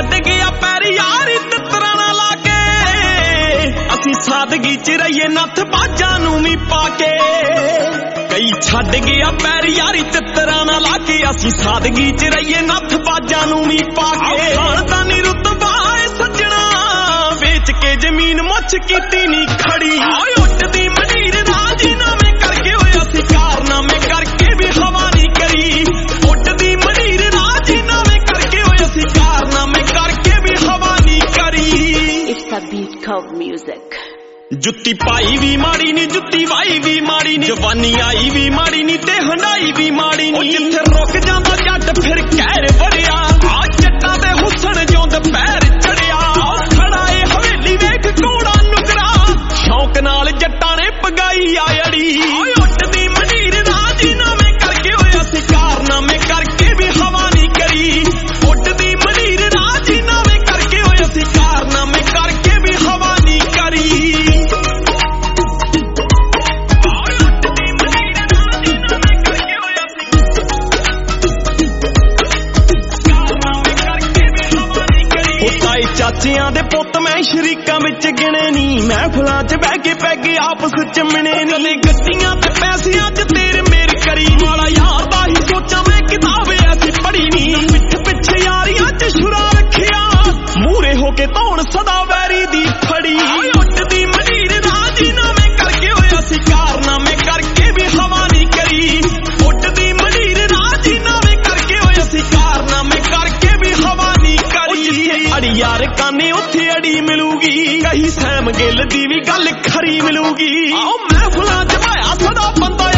ਛੱਡ ਗਿਆ ਪੈਰ ਯਾਰੀ ਤਿੱਤਰਾਂ ਨਾ ਲਾ ਕੇ ਅਸੀਂ ਸਾਦਗੀ ਚ ਰਹੀਏ ਨੱਥ ਬਾਜਾਂ ਨੂੰ ਵੀ ਪਾ ਕੇ ਕਈ ਛੱਡ ਗਿਆ ਪੈਰ ਯਾਰੀ ਤਿੱਤਰਾਂ ਨਾ ਲਾ ਕੇ ਅਸੀਂ ਸਾਦਗੀ ਚ ਰਹੀਏ ਨੱਥ ਬਾਜਾਂ ਨੂੰ ਵੀ ਪਾ ਕੇ ਖਾਨਦਾਨੀ ਰੁਤਬਾ ਏ ਸੱਜਣਾ ਵੇਚ ਕੇ ਜ਼ਮੀਨ ਮੁੱਛ ਕੀਤੀ ਨੀ ਖੜੀ ਉੱਡਦੀ ਮੰਡੀਰ ਰਾਜੀਨਾਮੇ ਕਰਕੇ ਹੋਇਆ ਸੀ ਕਾਰਨਾਮੇ ਕਰਕੇ ਵੀ ਹਵਾ ਨਹੀਂ ਕਰੀ ਉੱਡਦੀ ਮੰਡੀਰ ਰਾਜੀਨਾਮੇ ਕਰਕੇ ਹੋਇਆ ਸੀ ਕਾਰਨਾਮੇ ਕਰਕੇ ਵੀ ਹਵਾ ਨਹੀਂ ਕਰੀ It's a beat called music. ਜੁੱਤੀ ਪਾਈ ਵੀ ਮਾੜੀ ਨੀ ਜੁੱਤੀ ਵਾਈ ਵੀ ਮਾੜੀ ਨੀ ਜਵਾਨੀ ਆਈ ਵੀ ਮਾੜੀ ਨੀ ਤੇ ਹੰਡਾਈ ਵੀ ਮਾੜੀ ਨੀ ਜਿੱਥੇ ਰੁਕ ਜਾਂਦਾ ਜੱਟ ਫਿਰ ਕਹਿਰ ਵੜਿਆ ਆ ਜੱਟਾਂ ਦੇ ਹੁਸਨ ਜਿਉਂ ਦੁਪਹਿਰ ਚੜਿਆ ਖੜਾ ਏ ਹਵੇਲੀ ਵੇਖ ਕੋੜਾ ਨੁਕਰਾ ਸ਼ੌਕ ਨਾਲ ਜੱਟਾਂ ਨੇ ਪਗਾਈ ਆੜੀ ਉੱਡਦੀ ਮੰਡੀਰ ਰਾਜੀਨਾਮੇ ਕਰਕੇ ਹੋਇਆ ਸੀ ਕਾਰਨਾਮੇ ਕਰਕੇ ਵੀ ਹਵਾ ਨਹੀਂ ਕਰੀ ਉੱਡਦੀ ਮੰਡੀਰ ਰਾਜੀਨਾਮੇ ਕਰਕੇ ਹੋਇਆ ਸੀ ਕਾਰਨਾਮੇ ਕਰਕੇ ਵੀ ਹਵਾ ਨਹੀਂ ਕਰੀ ਚਾਚਿਆਂ ਦੇ ਪੁੱਤ ਮੈਂ ਸ਼ਰੀਕਾਂ ਵਿੱਚ ਗਿਣੇ ਨੀ ਮਹਿਫਲਾਂ 'ਚ ਬਹਿ ਕੇ ਪੈਗ ਆਪਸ 'ਚ ਮਿਣੇ ਨੀ ਗੱਡੀਆਂ ਤੇ ਪੈਸਿਆਂ 'ਚ ਤੇਰੇ ਮੇਰ ਕਰੀ ਵਾਲਾ ਯਾਰ ਦਾ ਹੀ ਸੋਚਾਂ ਮੈਂ ਕਿਤਾਬ ਐਸੀ ਪੜ੍ਹੀ ਨੀ ਪਿੱਠ ਪਿੱਛੇ ਯਾਰੀਆਂ 'ਚ ਛੁਰਾ ਰੱਖਿਆ ਮੂਹਰੇ ਹੋ ਕੇ ਧੌਣ ਸਦਾ ਵੈਰੀ ਦੀ ਫੜੀ ਉੱਡਦੀ ਮੰਡੀਰ ਰਾਜੀਨਾਮੇ ਕਰਕੇ ਹੋਇਆ ਸੀ ਕਾਰਨਾਮੇ ਕਰਕੇ ਵੀ ਹਵਾ ਨਹੀਂ ਕਰੀ ਉੱਡਦੀ ਮੰਡੀਰ ਰਾਜੀਨਾਮੇ ਕਰਕੇ ਹੋਇਆ ਸੀ ਕਾਰਨਾਮੇ ਕਰਕੇ ਵੀ ਹਵਾ ਨਹੀਂ ਕਰੀ ਅੜੀ ਯਾਰ ਕਾਨੇ ਉੱਥੇ ਅੜੀ ਮਿਲੂਗੀ ਕਹੀ ਸੈਮ ਗਿੱਲ ਦੀ ਵੀ ਗੱਲ ਖਰੀ ਮਿਲੂਗੀ ਆਓ ਮਹਿਫਲਾਂ 'ਚ ਭਾਇਆ ਸਦਾ ਬੰਦਾ